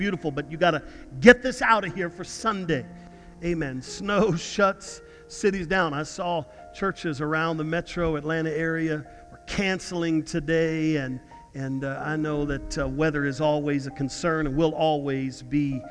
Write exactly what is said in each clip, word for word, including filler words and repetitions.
beautiful, but you got to get this out of here for Sunday. Amen. Snow shuts cities down. I saw churches around the metro Atlanta area were canceling today, and and uh, I know that uh, weather is always a concern and will always be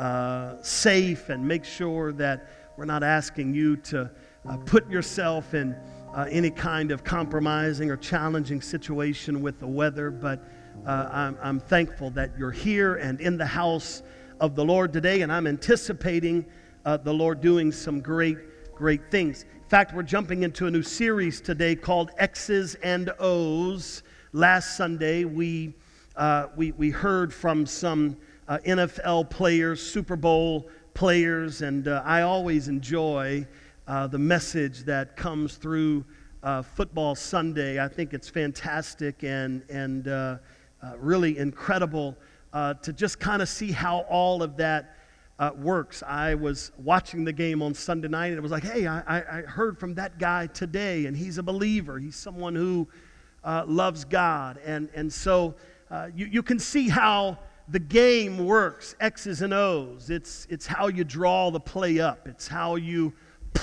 uh, safe, and make sure that we're not asking you to uh, put yourself in uh, any kind of compromising or challenging situation with the weather, but Uh, I'm, I'm thankful that you're here and in the house of the Lord today, and I'm anticipating uh, the Lord doing some great, great things. In fact, we're jumping into a new series today called X's and O's. Last Sunday, we uh, we, we heard from some uh, N F L players, Super Bowl players, and uh, I always enjoy uh, the message that comes through uh, Football Sunday. I think it's fantastic and and uh, Uh, really incredible uh, to just kind of see how all of that uh, works. I was watching the game on Sunday night, and it was like, hey, I, I heard from that guy today, and he's a believer. He's someone who uh, loves God. And, and so uh, you, you can see how the game works, X's and O's. It's, it's how you draw the play up. It's how you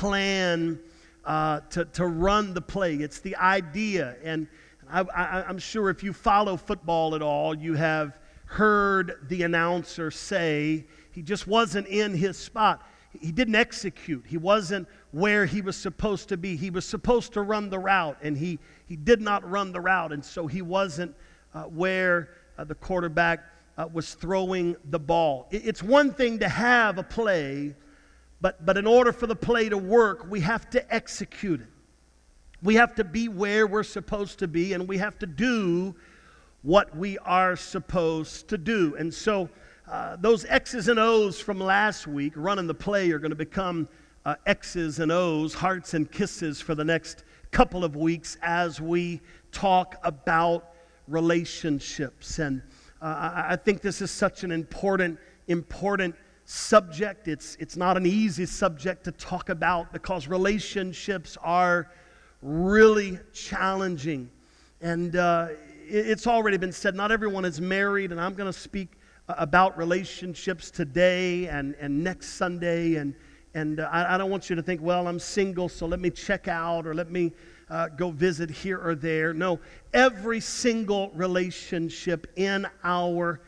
plan uh, to, to run the play. It's the idea. And I, I, I'm sure if you follow football at all, you have heard the announcer say he just wasn't in his spot. He didn't execute. He wasn't where he was supposed to be. He was supposed to run the route, and he, he did not run the route, and so he wasn't uh, where uh, the quarterback uh, was throwing the ball. It, it's one thing to have a play, but, but in order for the play to work, we have to execute it. We have to be where we're supposed to be, and we have to do what we are supposed to do. And so uh, those X's and O's from last week, running the play, are going to become uh, X's and O's, hearts and kisses for the next couple of weeks as we talk about relationships. And uh, I think this is such an important, important subject. It's, it's not an easy subject to talk about because relationships are really challenging, and uh, it's already been said, not everyone is married, and I'm going to speak about relationships today and, and next Sunday, and and uh, I, I don't want you to think, well, I'm single, so let me check out, or let me uh, go visit here or there. No, every single relationship in our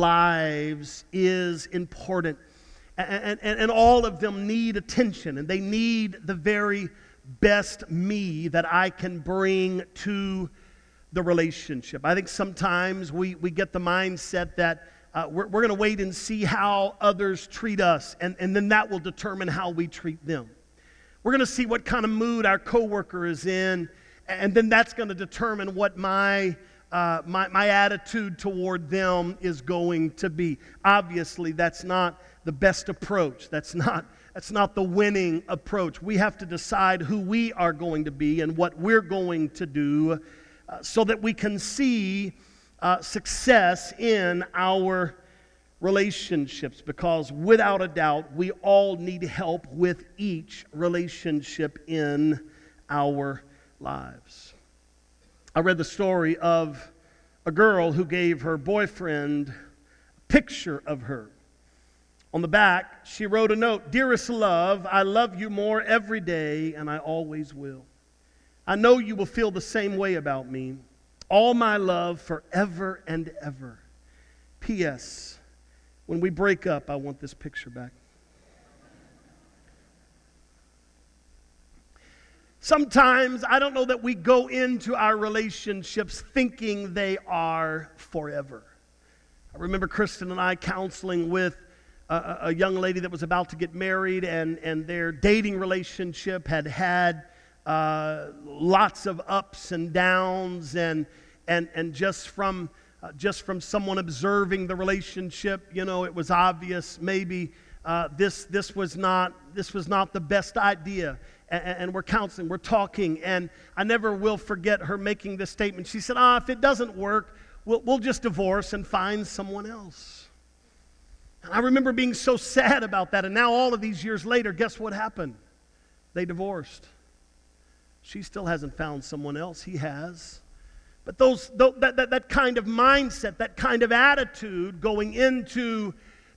lives is important, and, and, and all of them need attention, and they need the very best me that I can bring to the relationship. I think sometimes we, we get the mindset that uh, we're, we're going to wait and see how others treat us, and, and then that will determine how we treat them. We're going to see what kind of mood our coworker is in, and then that's going to determine what my, uh, my, my attitude toward them is going to be. Obviously, that's not the best approach. That's not That's not the winning approach. We have to decide who we are going to be and what we're going to do uh, so that we can see uh, success in our relationships, because without a doubt, we all need help with each relationship in our lives. I read the story of a girl who gave her boyfriend a picture of her. On the back, she wrote a note, "Dearest love, I love you more every day, and I always will. I know you will feel the same way about me. All my love forever and ever. P S When we break up, I want this picture back." Sometimes, I don't know that we go into our relationships thinking they are forever. I remember Kristen and I counseling with A, a young lady that was about to get married, and, and their dating relationship had had uh, lots of ups and downs, and and and just from uh, just from someone observing the relationship, you know, it was obvious maybe uh, this this was not this was not the best idea. And, and we're counseling, we're talking, and I never will forget her making this statement. She said, "Ah, if it doesn't work, we'll we'll just divorce and find someone else." I remember being so sad about that, and now all of these years later, guess what happened? They divorced. She still hasn't found someone else. He has. But those, that, that, that kind of mindset, that kind of attitude going into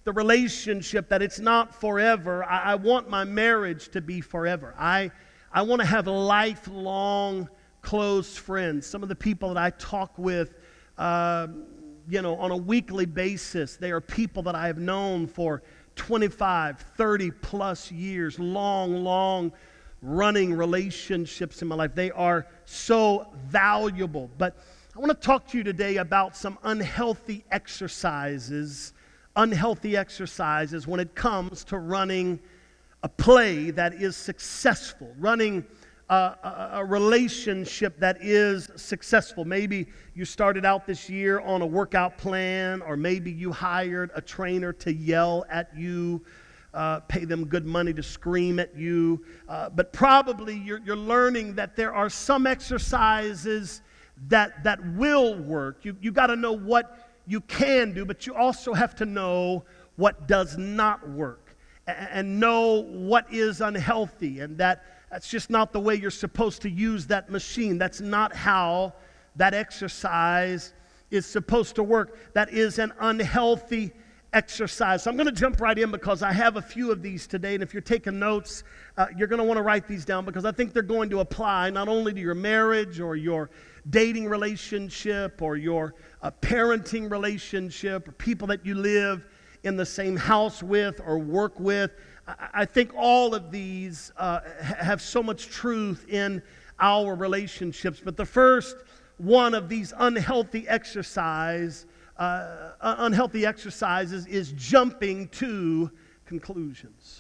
the relationship, that it's not forever. I, I want my marriage to be forever. I, I want to have lifelong close friends. Some of the people that I talk with, uh, you know, on a weekly basis, they are people that I have known for twenty-five, thirty plus years, long, long running relationships in my life. They are so valuable. But I want to talk to you today about some unhealthy exercises, unhealthy exercises when it comes to running a play that is successful, running a, a, a relationship that is successful. Maybe you started out this year on a workout plan, or maybe you hired a trainer to yell at you, uh, pay them good money to scream at you. Uh, but probably you're, you're learning that there are some exercises that, that will work. You, you got to know what you can do, but you also have to know what does not work, and, and know what is unhealthy, and that That's just not the way you're supposed to use that machine. That's not how that exercise is supposed to work. That is an unhealthy exercise. So I'm going to jump right in because I have a few of these today. And if you're taking notes, uh, you're going to want to write these down because I think they're going to apply not only to your marriage or your dating relationship or your uh, parenting relationship or people that you live in the same house with or work with. I think all of these uh, have so much truth in our relationships. But the first one of these unhealthy exercise, uh, unhealthy exercises is jumping to conclusions.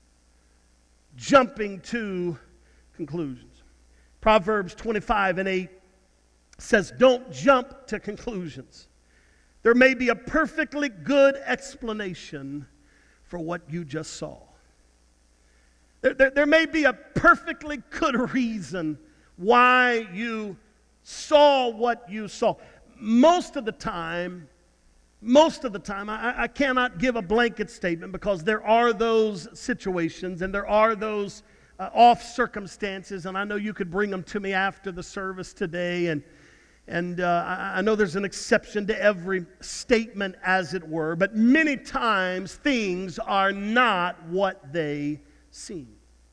Jumping to conclusions. Proverbs twenty-five and eight says, "Don't jump to conclusions. There may be a perfectly good explanation for what you just saw." There, there, there may be a perfectly good reason why you saw what you saw. Most of the time, most of the time, I, I cannot give a blanket statement because there are those situations and there are those uh, off circumstances, and I know you could bring them to me after the service today, and and uh, I, I know there's an exception to every statement, as it were, but many times things are not what they seem.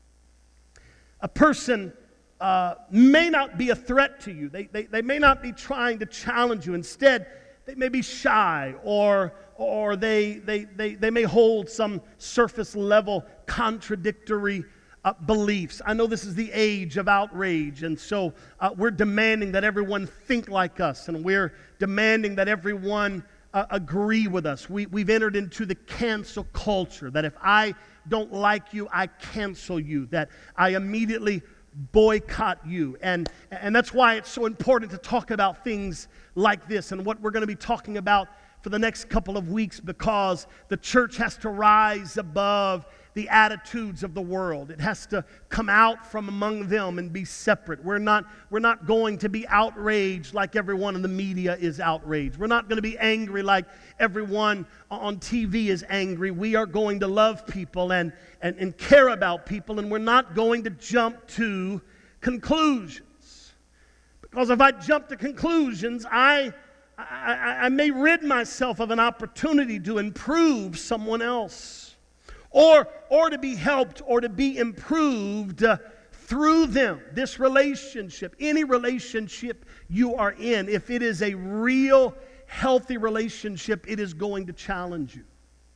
A person uh, may not be a threat to you. They, they, they may not be trying to challenge you. Instead, they may be shy, or, or they, they, they, they may hold some surface level contradictory uh, beliefs. I know this is the age of outrage, and so uh, we're demanding that everyone think like us, and we're demanding that everyone uh, agree with us. We, we've entered into the cancel culture, that if I don't like you, I cancel you, that I immediately boycott you. And, and that's why it's so important to talk about things like this and what we're going to be talking about for the next couple of weeks, because the church has to rise above the attitudes of the world. It has to come out from among them and be separate. We're not, we're not going to be outraged like everyone in the media is outraged. We're not going to be angry like everyone on T V is angry. We are going to love people and, and, and care about people, and we're not going to jump to conclusions. Because if I jump to conclusions, I, I, I may rid myself of an opportunity to improve someone else. Or, or to be helped or to be improved uh, through them. This relationship, any relationship you are in, if it is a real, healthy relationship, it is going to challenge you.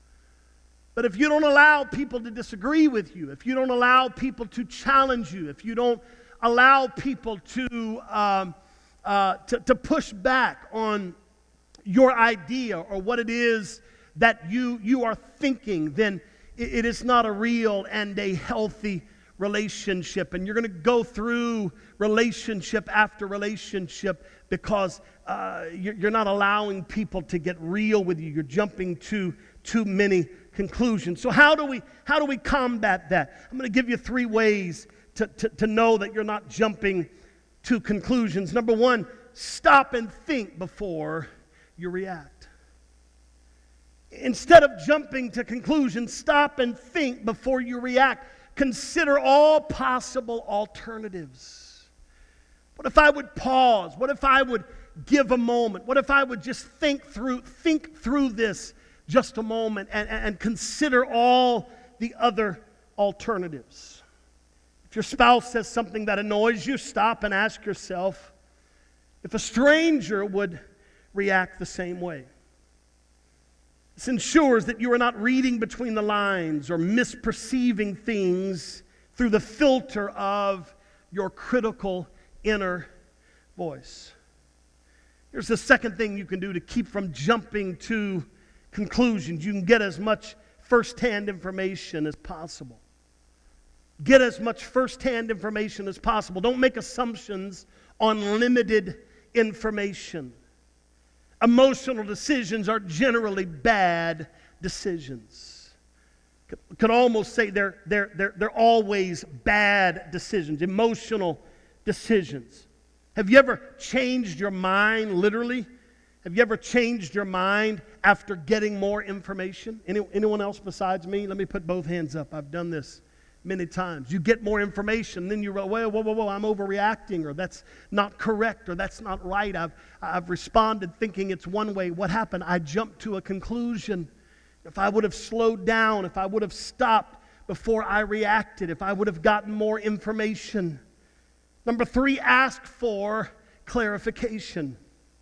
But if you don't allow people to disagree with you, if you don't allow people to challenge you, if you don't allow people to, um, uh, to, to push back on your idea or what it is that you, you are thinking, then it is not a real and a healthy relationship. And you're going to go through relationship after relationship because uh, you're not allowing people to get real with you. You're jumping to too many conclusions. So how do we how do we combat that? I'm going to give you three ways to, to, to know that you're not jumping to conclusions. Number one, stop and think before you react. Instead of jumping to conclusions, stop and think before you react. Consider all possible alternatives. What if I would pause? What if I would give a moment? What if I would just think through think through this just a moment and, and consider all the other alternatives. If your spouse says something that annoys you, stop and ask yourself if a stranger would react the same way. This ensures that you are not reading between the lines or misperceiving things through the filter of your critical inner voice. Here's the second thing you can do to keep from jumping to conclusions. You can get as much firsthand information as possible. Get as much firsthand information as possible. Don't make assumptions on limited information. Emotional decisions are generally bad decisions. Could almost say they're, they're, they're, they're always bad decisions, emotional decisions. Have you ever changed your mind, literally? Have you ever changed your mind after getting more information? Any, anyone else besides me? Let me put both hands up. I've done this many times. You get more information, then you go, whoa, whoa, whoa, whoa, I'm overreacting, or that's not correct, or that's not right. I've, I've responded thinking it's one way. What happened? I jumped to a conclusion. If I would have slowed down, if I would have stopped before I reacted, if I would have gotten more information. Number three, ask for clarification.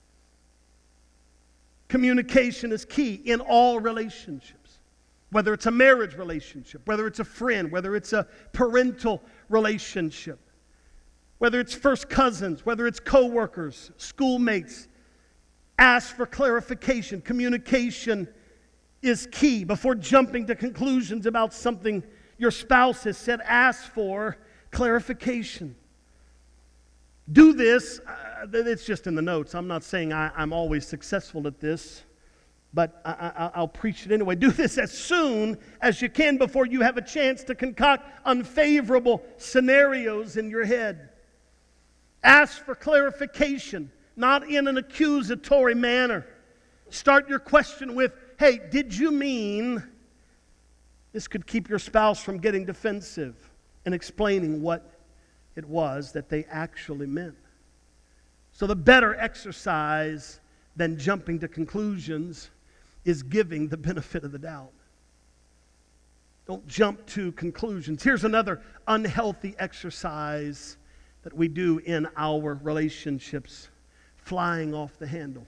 Communication is key in all relationships. Whether it's a marriage relationship, whether it's a friend, whether it's a parental relationship, whether it's first cousins, whether it's co-workers, schoolmates, ask for clarification. Communication is key. Before jumping to conclusions about something your spouse has said, ask for clarification. Do this, uh, it's just in the notes. I'm not saying I, I'm always successful at this, but I, I, I'll preach it anyway. Do this as soon as you can before you have a chance to concoct unfavorable scenarios in your head. Ask for clarification, not in an accusatory manner. Start your question with, hey, did you mean? This could keep your spouse from getting defensive and explaining what it was that they actually meant. So the better exercise than jumping to conclusions is giving the benefit of the doubt. Don't jump to conclusions. Here's another unhealthy exercise that we do in our relationships: flying off the handle.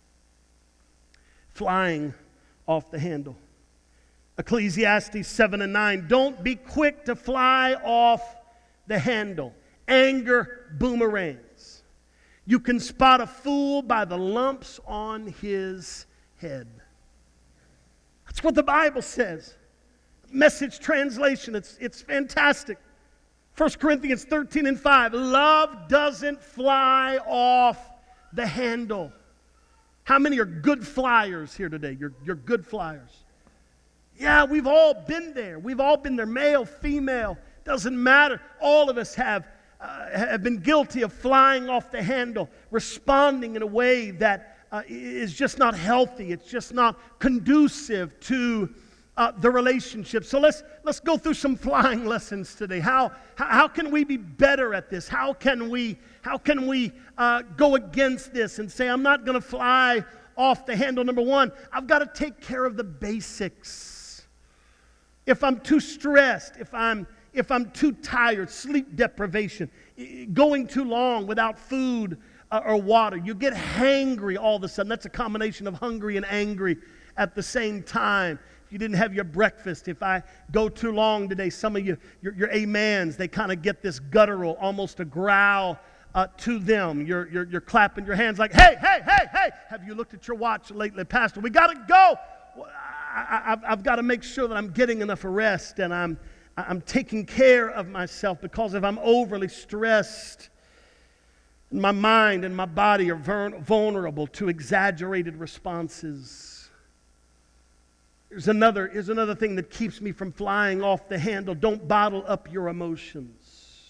Flying off the handle. Ecclesiastes seven and nine. Don't be quick to fly off the handle. Anger boomerangs. You can spot a fool by the lumps on his head. That's what the Bible says. Message translation, it's, it's fantastic. First Corinthians thirteen and five. Love doesn't fly off the handle. How many are good flyers here today? You're, you're good flyers. Yeah, we've all been there. We've all been there, male, female. Doesn't matter. All of us have, uh, have been guilty of flying off the handle, responding in a way that uh, is just not healthy. It's just not conducive to uh, the relationship. So let's let's go through some flying lessons today. How how, how can we be better at this? How can we how can we uh, go against this and say, I'm not going to fly off the handle? Number one, I've got to take care of the basics. If I'm too stressed, if I'm If I'm too tired, sleep deprivation, going too long without food uh, or water, you get hangry all of a sudden. That's a combination of hungry and angry at the same time. If you didn't have your breakfast, if I go too long today, some of you, your, your amens, they kind of get this guttural, almost a growl uh, to them. You're, you're, you're clapping your hands like, hey, hey, hey, hey, have you looked at your watch lately, Pastor? We got to go. I, I've, I've got to make sure that I'm getting enough rest and I'm I'm taking care of myself, because if I'm overly stressed, my mind and my body are vulnerable to exaggerated responses. Here's another, here's another thing that keeps me from flying off the handle. Don't bottle up your emotions.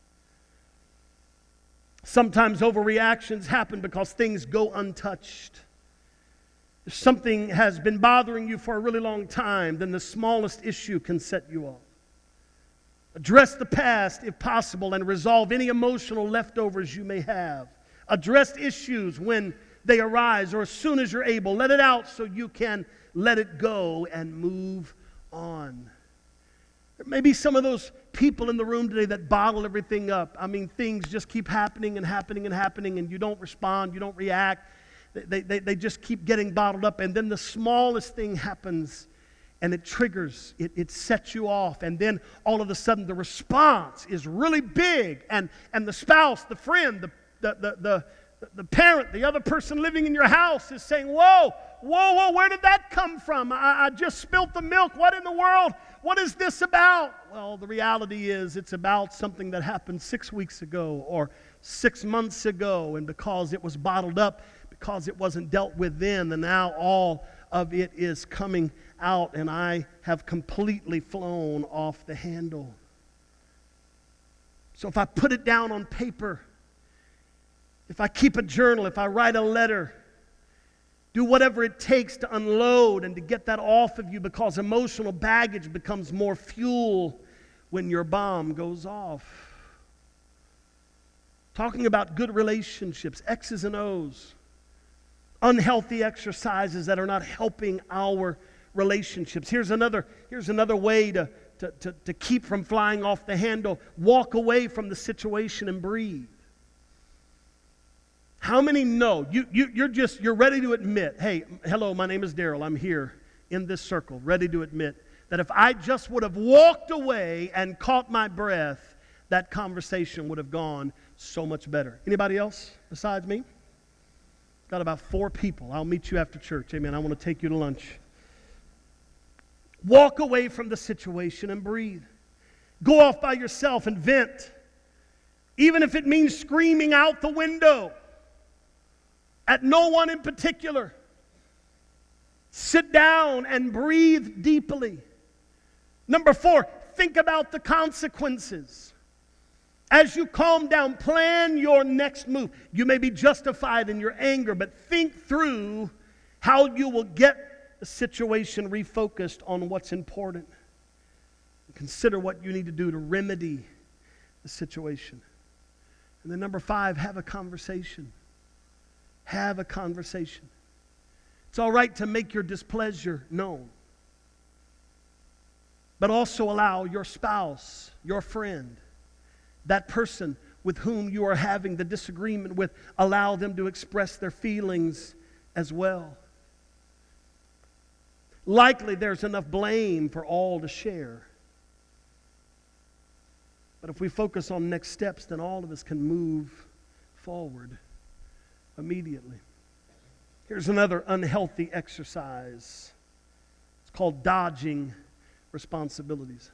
Sometimes overreactions happen because things go untouched. If something has been bothering you for a really long time, then the smallest issue can set you off. Address the past if possible and resolve any emotional leftovers you may have. Address issues when they arise or as soon as you're able. Let it out so you can let it go and move on. There may be some of those people in the room today that bottle everything up. I mean, things just keep happening and happening and happening, and you don't respond, you don't react. They, they, they just keep getting bottled up, and then the smallest thing happens, and it triggers, it, it sets you off, and then all of a sudden the response is really big, and, and the spouse, the friend, the, the, the, the, the parent, the other person living in your house is saying, whoa, whoa, whoa, where did that come from? I, I just spilt the milk. What in the world? What is this about? Well, the reality is it's about something that happened six weeks ago or six months ago, and because it was bottled up, because it wasn't dealt with then, and now all of it is coming out, and I have completely flown off the handle. So if I put it down on paper, if I keep a journal, if I write a letter, do whatever it takes to unload and to get that off of you, because emotional baggage becomes more fuel when your bomb goes off. Talking about good relationships, X's and O's. Unhealthy exercises that are not helping our relationships. Here's another, here's another way to, to, to, to keep from flying off the handle. Walk away from the situation and breathe. How many know? You, you, you're just, you're ready to admit, hey, hello, my name is Daryl. I'm here in this circle, ready to admit that if I just would have walked away and caught my breath, that conversation would have gone so much better. Anybody else besides me? Got about four people. I'll meet you after church. Amen. I want to take you to lunch. Walk away from the situation and breathe. Go off by yourself and vent. Even if it means screaming out the window at no one in particular. Sit down and breathe deeply. Number four, think about the consequences. As you calm down, plan your next move. You may be justified in your anger, but think through how you will get the situation refocused on what's important. Consider what you need to do to remedy the situation. And then number five, have a conversation. Have a conversation. It's all right to make your displeasure known, but also allow your spouse, your friend, that person with whom you are having the disagreement with, allow them to express their feelings as well. Likely there's enough blame for all to share. But if we focus on next steps, then all of us can move forward immediately. Here's another unhealthy exercise. It's called dodging responsibilities.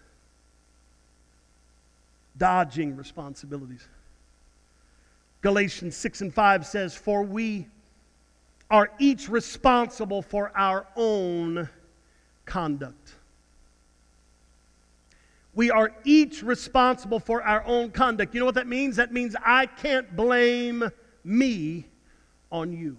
Dodging responsibilities. Galatians six and five says, for we are each responsible for our own conduct. We are each responsible for our own conduct. You know what that means? That means I can't blame me on you.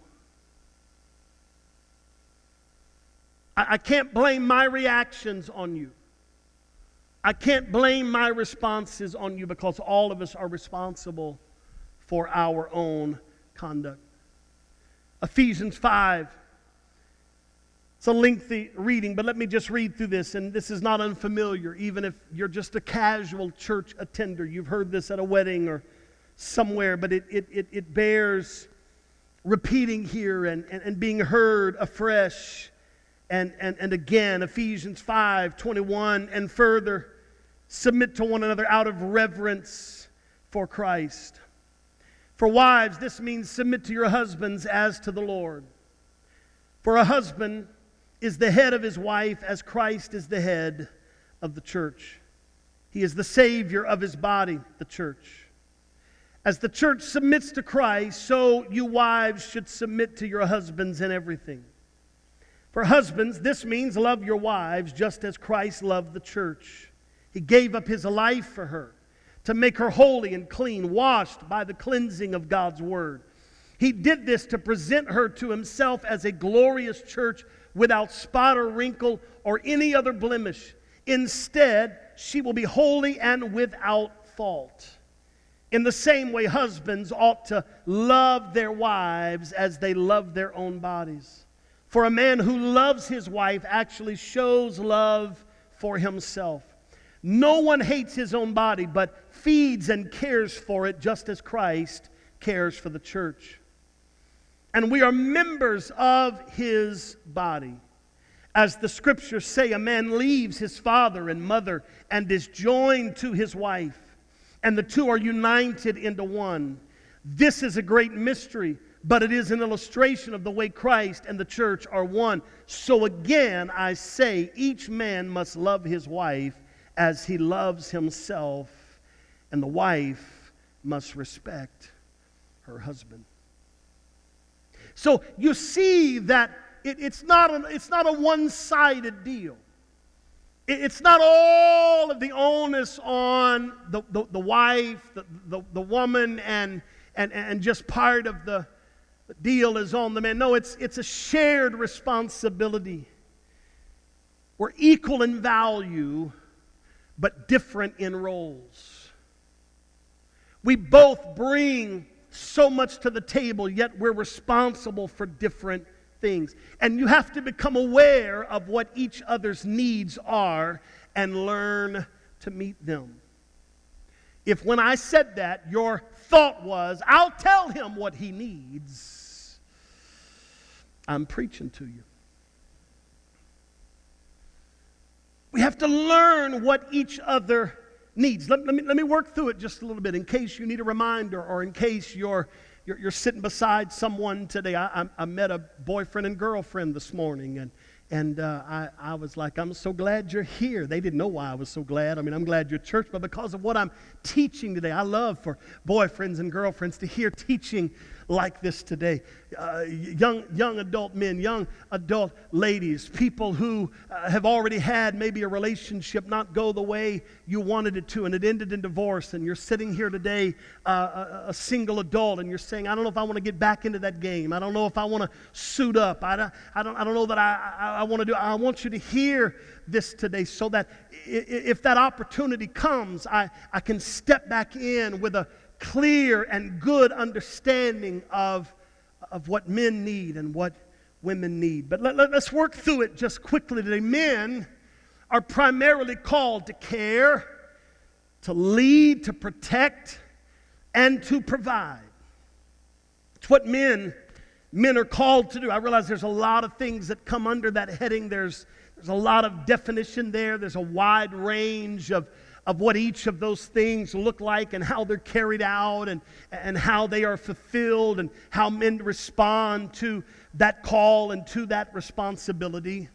I, I can't blame my reactions on you. I can't blame my responses on you, because all of us are responsible for our own conduct. Ephesians five. It's a lengthy reading, but let me just read through this, and this is not unfamiliar. Even if you're just a casual church attender, you've heard this at a wedding or somewhere, but it, it, it, it bears repeating here and, and, and being heard afresh and, and, and again. Ephesians five twenty-one and further. Submit to one another out of reverence for Christ. For wives, this means submit to your husbands as to the Lord. For a husband is the head of his wife, as Christ is the head of the church. He is the Savior of his body, the church. As the church submits to Christ, so you wives should submit to your husbands in everything. For husbands, this means love your wives just as Christ loved the church. He gave up his life for her to make her holy and clean, washed by the cleansing of God's word. He did this to present her to himself as a glorious church without spot or wrinkle or any other blemish. Instead, she will be holy and without fault. In the same way, husbands ought to love their wives as they love their own bodies. For a man who loves his wife actually shows love for himself. No one hates his own body, but feeds and cares for it just as Christ cares for the church. And we are members of his body. As the scriptures say, a man leaves his father and mother and is joined to his wife, and the two are united into one. This is a great mystery, but it is an illustration of the way Christ and the church are one. So again, I say, each man must love his wife as he loves himself, and the wife must respect her husband. So you see that it, it's not a, it's not a one-sided deal. It, it's not all of the onus on the, the, the wife, the, the, the woman, and, and, and just part of the deal is on the man. No, it's, it's a shared responsibility. We're equal in value, but different in roles. We both bring so much to the table, yet we're responsible for different things. And you have to become aware of what each other's needs are and learn to meet them. If when I said that, your thought was, I'll tell him what he needs, I'm preaching to you. We have to learn what each other needs. Let, let, me, let me work through it just a little bit in case you need a reminder or in case you're, you're, you're sitting beside someone today. I, I, I met a boyfriend and girlfriend this morning, and, and uh, I, I was like, I'm so glad you're here. They didn't know why I was so glad. I mean, I'm glad you're at church, but because of what I'm teaching today, I love for boyfriends and girlfriends to hear teaching like this today. Uh, young young adult men, young adult ladies, people who uh, have already had maybe a relationship not go the way you wanted it to, and it ended in divorce, and you're sitting here today, uh, a, a single adult, and you're saying, I don't know if I want to get back into that game. I don't know if I want to suit up. I don't, I don't, I don't know that I, I, I want to do. I want you to hear this today so that if that opportunity comes, I, I can step back in with a clear and good understanding of, of what men need and what women need. But let, let, let's work through it just quickly today. Men are primarily called to care, to lead, to protect, and to provide. It's what men, men are called to do. I realize there's a lot of things that come under that heading. There's, there's a lot of definition there. There's a wide range of of what each of those things look like and how they're carried out and, and how they are fulfilled and how men respond to that call and to that responsibility.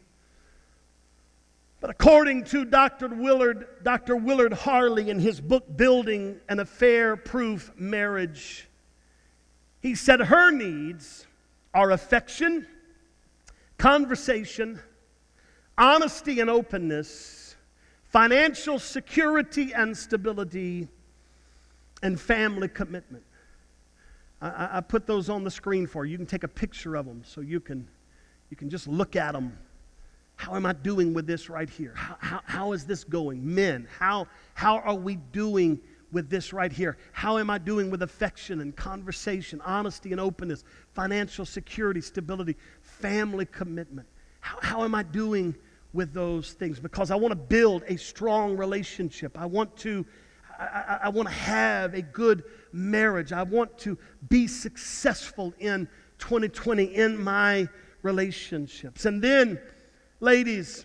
But according to Doctor Willard, Doctor Willard Harley in his book, Building an Affair-Proof Marriage, he said her needs are affection, conversation, honesty and openness, financial security and stability, and family commitment. I, I put those on the screen for you. You can take a picture of them so you can, you can just look at them. How am I doing with this right here? How, how, how is this going? Men, how, how are we doing with this right here? How am I doing with affection and conversation, honesty and openness, financial security, stability, family commitment? How, how am I doing with those things? Because I want to build a strong relationship. I want to I, I, I want to have a good marriage. I want to be successful in twenty twenty in my relationships. And then, ladies,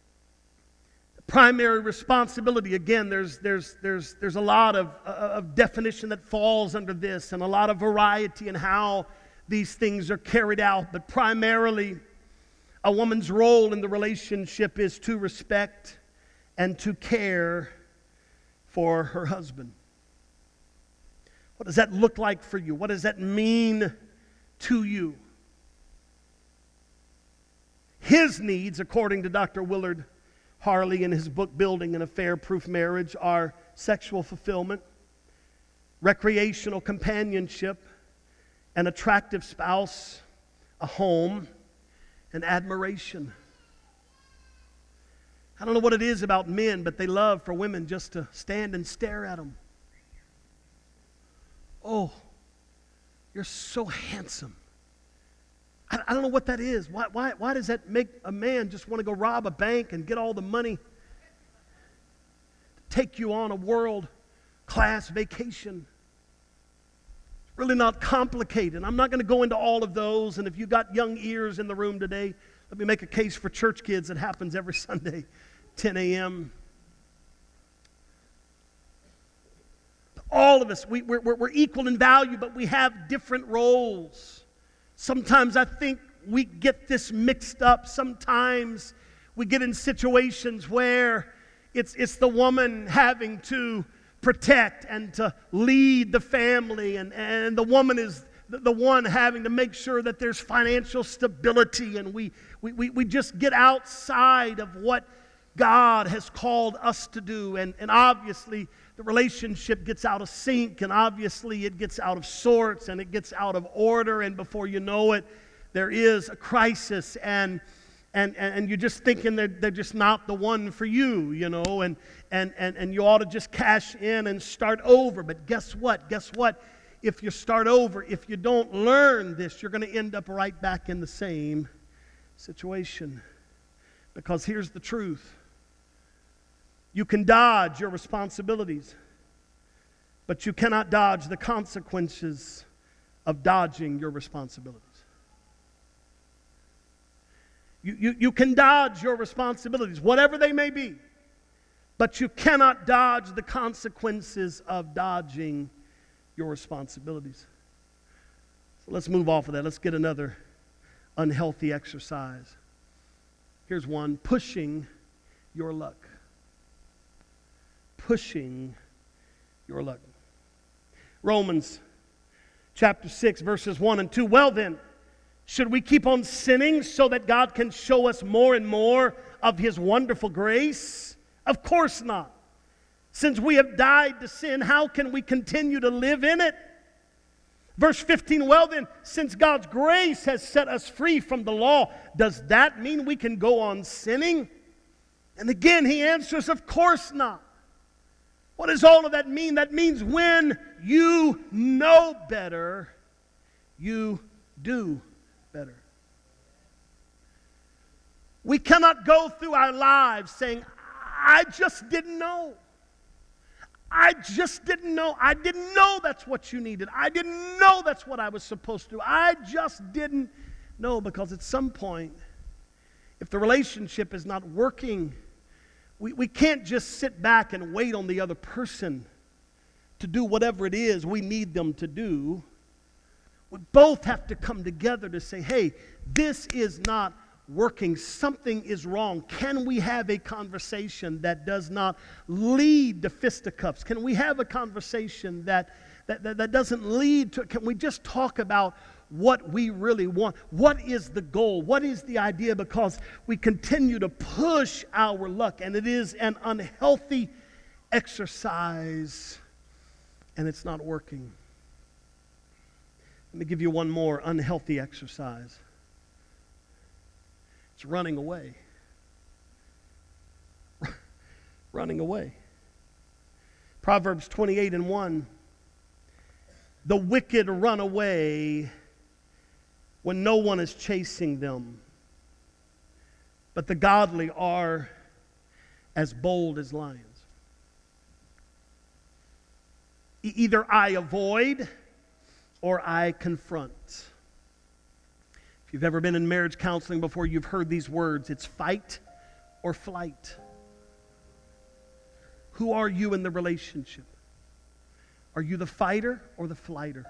primary responsibility. Again, there's there's there's there's a lot of, of definition that falls under this and a lot of variety in how these things are carried out. But primarily, a woman's role in the relationship is to respect and to care for her husband. What does that look like for you? What does that mean to you? His needs, according to Doctor Willard Harley in his book, Building an Affair-Proof Marriage, are sexual fulfillment, recreational companionship, an attractive spouse, a home, and admiration. I don't know what it is about men, but they love for women just to stand and stare at them. Oh, you're so handsome. I, I don't know what that is. Why, why, why does that make a man just want to go rob a bank and get all the money? Take you on a world-class vacation. It's really not complicated. I'm not going to go into all of those, and if you've got young ears in the room today, let me make a case for church kids. It happens every Sunday, ten a.m. All of us, we, we're, we're equal in value, but we have different roles. Sometimes I think we get this mixed up. Sometimes we get in situations where it's, it's the woman having to protect and to lead the family, and, and the woman is the, the one having to make sure that there's financial stability, and we, we, we, we just get outside of what God has called us to do, and, and obviously the relationship gets out of sync, and obviously it gets out of sorts, and it gets out of order, and before you know it, there is a crisis, and and and you're just thinking they're, they're just not the one for you, you know, and, and, and, and you ought to just cash in and start over. But guess what? Guess what? If you start over, if you don't learn this, you're going to end up right back in the same situation. Because here's the truth. You can dodge your responsibilities, but you cannot dodge the consequences of dodging your responsibilities. You, you, you can dodge your responsibilities, whatever they may be, but you cannot dodge the consequences of dodging your responsibilities. So let's move off of that. Let's get another unhealthy exercise. Here's one: pushing your luck. Pushing your luck. Romans chapter six, verses one and two. Well then, should we keep on sinning so that God can show us more and more of His wonderful grace? Of course not. Since we have died to sin, how can we continue to live in it? Verse fifteen, well then, since God's grace has set us free from the law, does that mean we can go on sinning? And again, he answers, of course not. What does all of that mean? That means when you know better, you do better. We cannot go through our lives saying, I just didn't know. I just didn't know. I didn't know that's what you needed. I didn't know that's what I was supposed to do. I just didn't know, because at some point, if the relationship is not working, we, we can't just sit back and wait on the other person to do whatever it is we need them to do. We both have to come together to say, hey, this is not working. Something is wrong. Can we have a conversation that does not lead to fisticuffs? Can we have a conversation that, that, that, that doesn't lead to, can we just talk about what we really want? What is the goal? What is the idea? Because we continue to push our luck, and it is an unhealthy exercise, and it's not working. Let me give you one more unhealthy exercise. It's running away. Running away. Proverbs twenty-eight and one. The wicked run away when no one is chasing them, but the godly are as bold as lions. E- either I avoid or I confront. If you've ever been in marriage counseling before, you've heard these words. It's fight or flight. Who are you in the relationship? Are you the fighter or the flighter?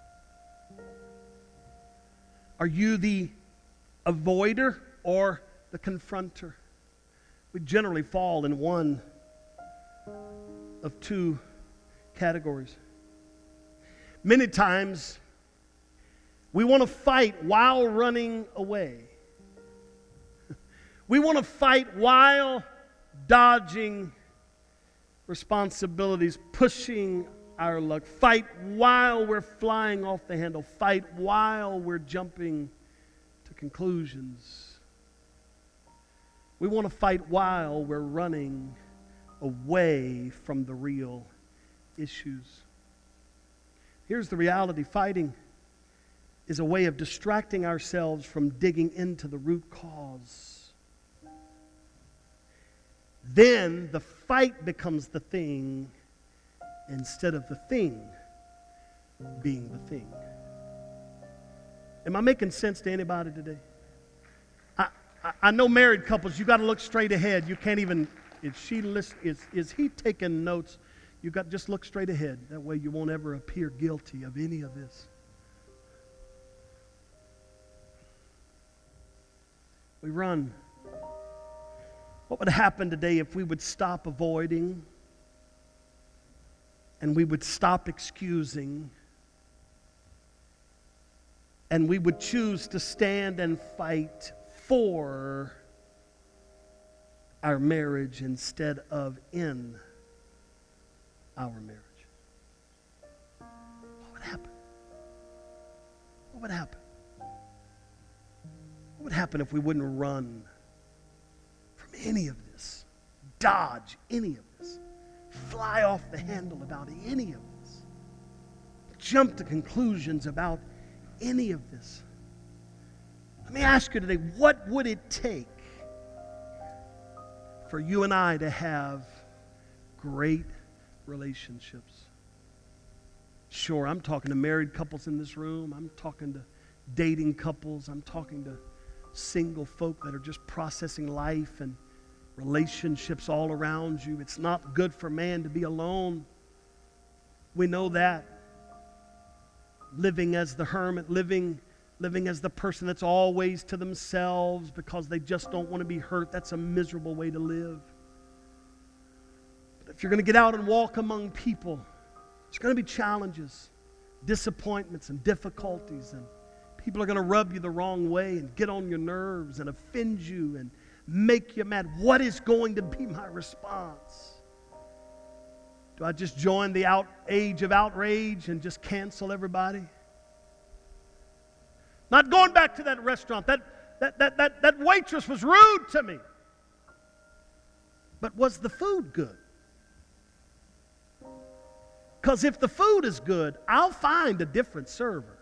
Are you the avoider or the confronter? We generally fall in one of two categories. Many times, we want to fight while running away. We want to fight while dodging responsibilities, pushing our luck. Fight while we're flying off the handle. Fight while we're jumping to conclusions. We want to fight while we're running away from the real issues. Here's the reality. Fighting is a way of distracting ourselves from digging into the root cause. Then the fight becomes the thing instead of the thing being the thing. Am I making sense to anybody today? I, I, I know married couples, you got to look straight ahead. You can't even, is she list, is, is he taking notes? You got just look straight ahead. That way you won't ever appear guilty of any of this. We run. What would happen today if we would stop avoiding and we would stop excusing and we would choose to stand and fight for our marriage instead of in our marriage? What would happen? What would happen? What would happen if we wouldn't run from any of this, dodge any of this, fly off the handle about any of this, jump to conclusions about any of this? Let me ask you today, what would it take for you and I to have great relationships? Sure, I'm talking to married couples in this room. I'm talking to dating couples. I'm talking to single folk that are just processing life and relationships all around you. It's not good for man to be alone. We know that. Living as the hermit, living, living as the person that's always to themselves because they just don't want to be hurt, that's a miserable way to live. But if you're going to get out and walk among people, there's going to be challenges, disappointments, and difficulties, and people are going to rub you the wrong way and get on your nerves and offend you and make you mad. What is going to be my response? Do I just join the out age of outrage and just cancel everybody? Not going back to that restaurant. That, that, that, that, that waitress was rude to me. But was the food good? Because if the food is good, I'll find a different server.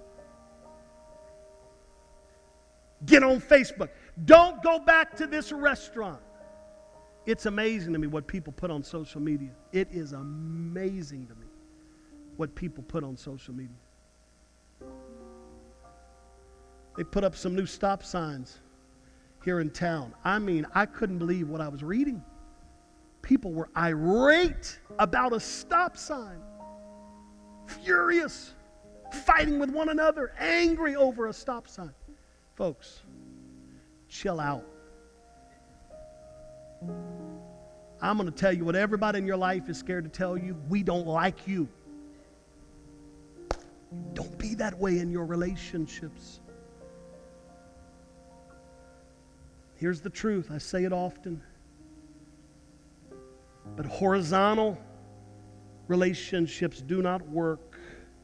Get on Facebook. Don't go back to this restaurant. It's amazing to me what people put on social media. It is amazing to me what people put on social media. They put up some new stop signs here in town. I mean, I couldn't believe what I was reading. People were irate about a stop sign. Furious. Fighting with one another. Angry over a stop sign. Folks, chill out. I'm going to tell you what everybody in your life is scared to tell you. We don't like you. Don't be that way in your relationships. Here's the truth. I say it often. But horizontal relationships do not work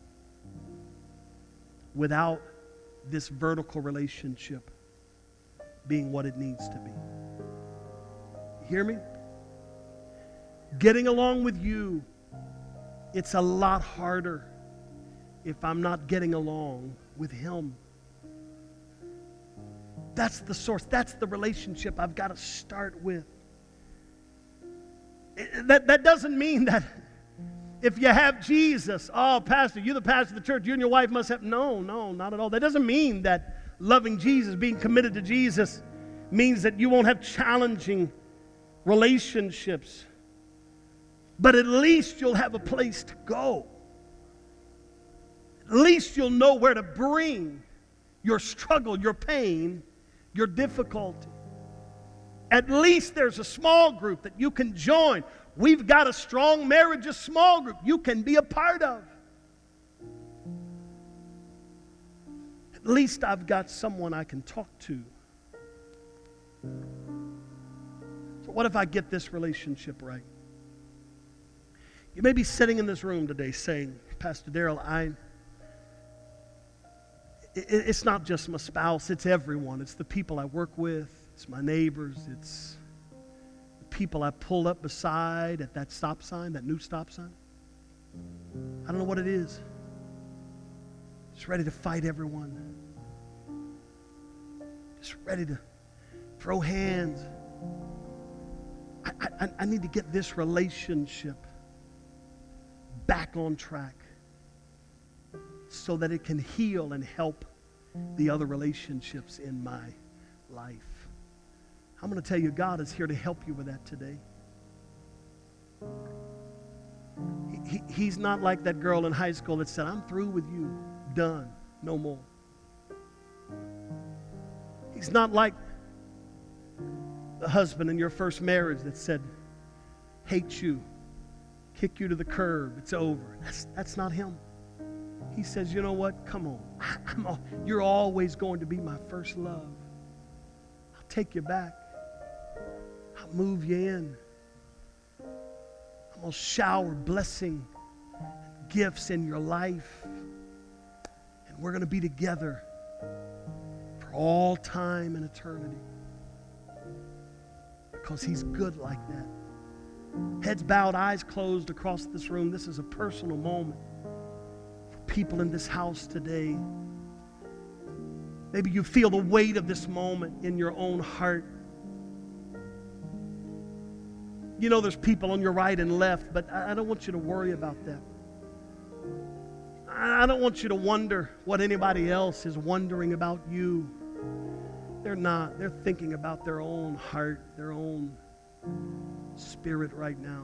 without this vertical relationship being what it needs to be. You hear me? Getting along with you, it's a lot harder if I'm not getting along with him. That's the source. That's the relationship I've got to start with. That, that doesn't mean that if you have Jesus, oh, pastor, you're the pastor of the church, you and your wife must have. No, no, not at all. That doesn't mean that loving Jesus, being committed to Jesus, means that you won't have challenging relationships. But at least you'll have a place to go. At least you'll know where to bring your struggle, your pain, your difficulty. At least there's a small group that you can join. We've got a strong marriage, a small group you can be a part of. At least I've got someone I can talk to. So what if I get this relationship right? You may be sitting in this room today saying, Pastor Darrell, I, it, it's not just my spouse, it's everyone. It's the people I work with, it's my neighbors, it's the people I pull up beside at that stop sign, that new stop sign. I don't know what it is. Just ready to fight everyone. Just ready to throw hands. I, I, I need to get this relationship back on track so that it can heal and help the other relationships in my life. I'm going to tell you, God is here to help you with that today. He, he, he's not like that girl in high school that said, I'm through with you. Done. No more. He's not like the husband in your first marriage that said, hate you, kick you to the curb, it's over. That's, that's not him. He says, you know what? Come on. I'm all, you're always going to be my first love. I'll take you back. I'll move you in. I'm going to shower blessing, gifts in your life. And we're going to be together for all time and eternity. Because he's good like that. Heads bowed, eyes closed across this room. This is a personal moment for people in this house today. Maybe you feel the weight of this moment in your own heart. You know there's people on your right and left, but I don't want you to worry about that. I don't want you to wonder what anybody else is wondering about you. They're not. They're thinking about their own heart, their own spirit right now.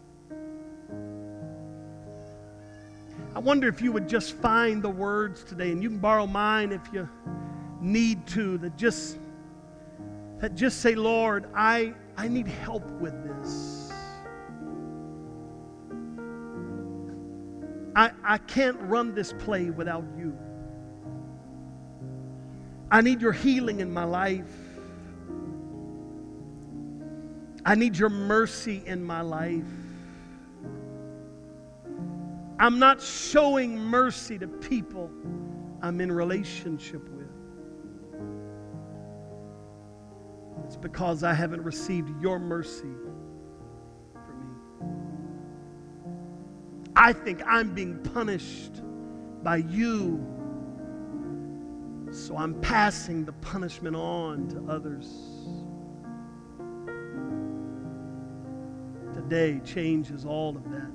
I wonder if you would just find the words today, and you can borrow mine if you need to, that just, that just say, Lord, I, I need help with this. I, I can't run this play without you. I need your healing in my life. I need your mercy in my life. I'm not showing mercy to people I'm in relationship with. It's because I haven't received your mercy for me. I think I'm being punished by you, so I'm passing the punishment on to others. Today changes all of that.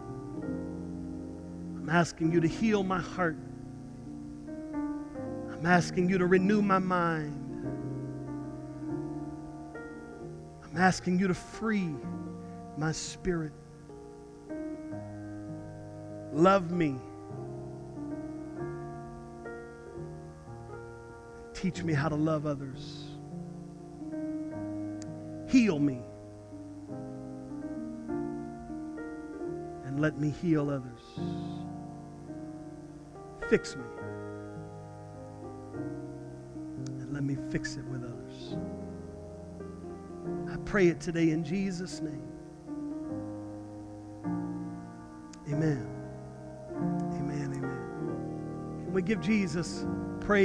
I'm asking you to heal my heart. I'm asking you to renew my mind. I'm asking you to free my spirit. Love me. Teach me how to love others. Heal me. And let me heal others. Fix me. And let me fix it with others. I pray it today in Jesus' name. Amen. Amen, amen. Can we give Jesus